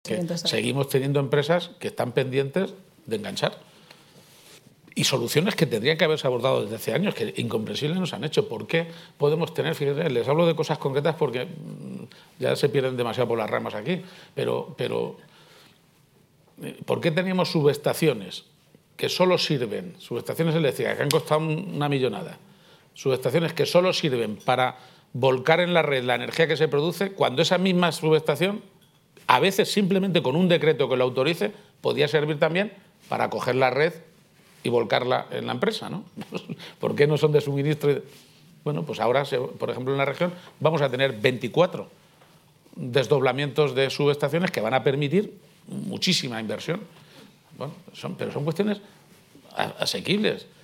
Seguimos teniendo empresas que están pendientes de enganchar. Y soluciones que tendrían que haberse abordado desde hace años, que incomprensibles nos han hecho. ¿Por qué podemos tener, fíjense, les hablo de cosas concretas porque ya se pierden demasiado por las ramas aquí, pero ¿por qué teníamos subestaciones que solo sirven, subestaciones eléctricas que han costado una millonada, subestaciones que solo sirven para volcar en la red la energía que se produce, cuando esa misma subestación, a veces simplemente con un decreto que lo autorice, podía servir también para coger la red y volcarla en la empresa, ¿no? ¿Por qué no son de suministro? Bueno, pues ahora, por ejemplo, en la región vamos a tener 24 desdoblamientos de subestaciones que van a permitir muchísima inversión. Bueno, pero son cuestiones asequibles.